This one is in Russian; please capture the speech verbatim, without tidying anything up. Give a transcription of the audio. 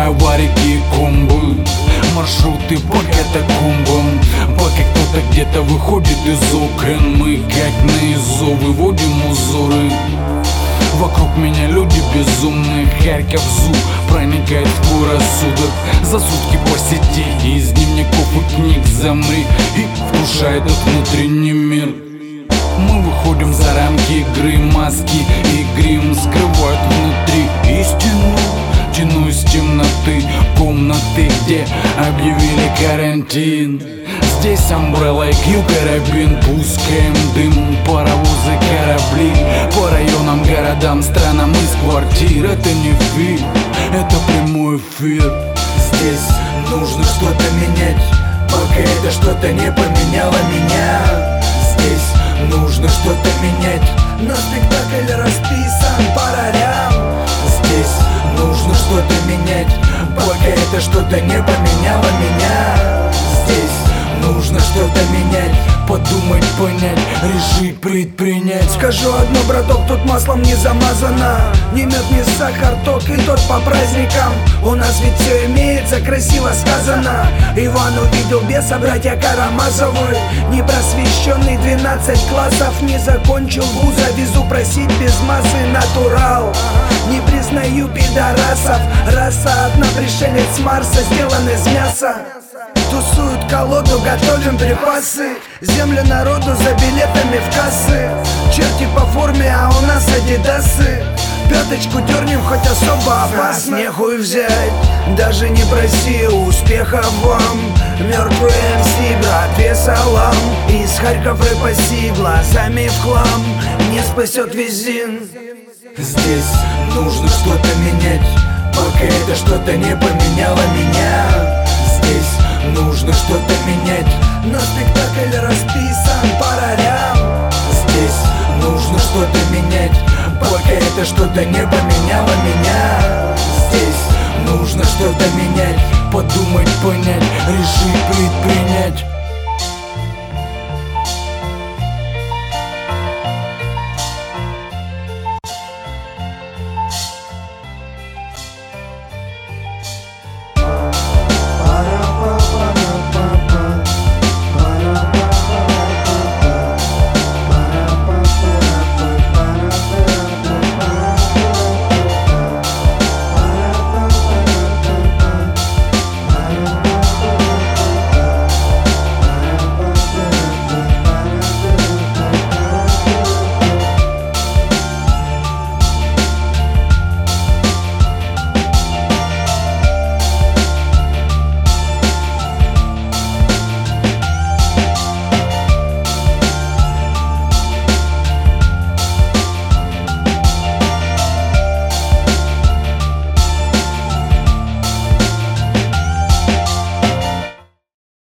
варики и комбы, маршруты по катакомбам. Пока кто-то где-то выходит из окон, мы как на ИЗО выводим узоры. Вокруг меня люди безумные, Харьков зу проникает в твой рассудок. За сутки посиди из дневников и книг замри и вкушай этот внутренний мир. Мы выходим за рамки игры, маски и грим скрывают внутри истину. Тяну из темноты комнаты, где объявили карантин. Здесь амбрелла и кью карабин, пускаем дым, паровозы, корабли по районам, городам, странам из квартир. Это не фильм, это прямой эфир. Здесь нужно что-то менять, пока это что-то не поменяло меня. Здесь нужно что-то менять, но спектакль расписан по ролям. Здесь нужно что-то менять, пока это что-то не поменяло меня. Здесь нужно что-то менять, подумать, понять, решить, предпринять. Скажу одно, браток, тут маслом не замазано. Ни мед, ни сахар, ток и тот по праздникам. У нас ведь все имеется, красиво сказано. Иван увидел беса, братья Карамазовы. Непросвещенный двенадцать классов, не закончил вуза. Везу просить без массы натурал. Не признаю пидорасов, раса одна, пришелец с Марса, сделан из мяса. Тусуют колоду, готовим припасы, землю народу за билетами в кассы. Черти по форме, а у нас адидасы. Пяточку дернем, хоть особо опасно. Нехуй взять, даже не проси, успехов вам. Мертвый эм си, братве салам. Из Харьков припаси, глазами в хлам. Не спасет визин. Здесь нужно что-то менять, пока это что-то не поменяло меня. Здесь нужно что-то менять, но спектакль расписан по ролям. Здесь нужно что-то менять, пока это что-то не поменяло меня. Здесь нужно что-то менять, подумать, понять, решить,